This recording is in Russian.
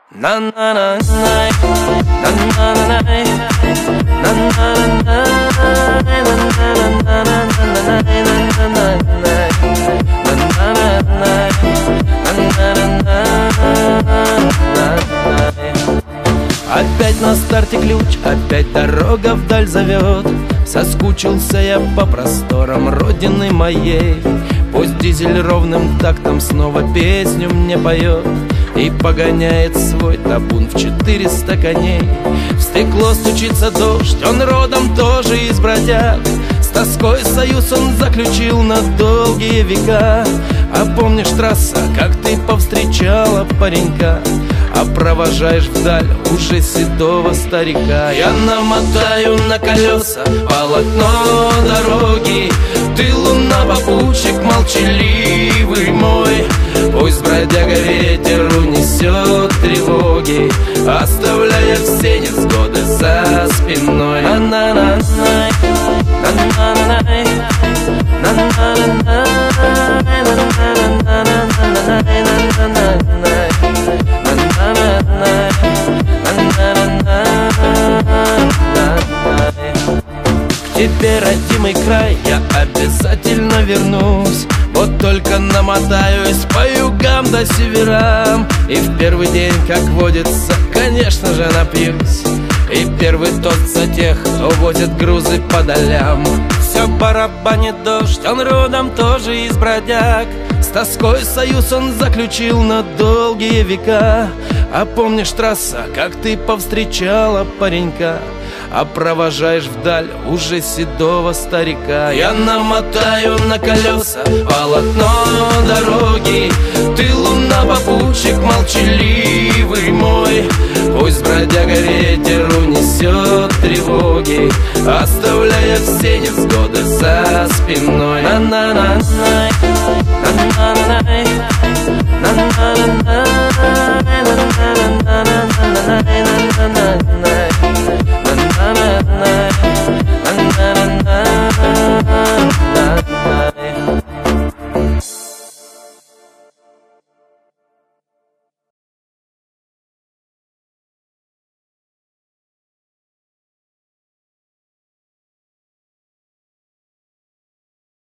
Опять на старте ключ, опять дорога вдаль зовет. Соскучился я по просторам родины моей. Пусть дизель ровным тактом снова песню мне поет и погоняет свой табун в 400 коней. В стекло стучится дождь, он родом тоже из бродяг. С тоской союз он заключил на долгие века. А помнишь, трасса, как ты повстречала паренька, а провожаешь вдаль уже седого старика. Я намотаю на колеса полотно дороги, ты луна-попутчик молчаливый мой. Пусть бродяга ветер унесет тревоги, оставляя все невзгоды за спиной. К тебе, родимый край, я обязательно вернусь. Вот только намотаюсь по югам до северам, и в первый день, как водится, конечно же напьюсь. И первый тост за тех, кто возит грузы по долям. Все барабанит дождь, он родом тоже из бродяг. С тоской союз он заключил на долгие века. А помнишь, трасса, как ты повстречала паренька, а провожаешь вдаль уже седого старика. Я намотаю на колеса полотно дороги, ты луна-попутчик молчаливый мой. Пусть бродяга ветер унесет тревоги, оставляя все невзгоды за спиной.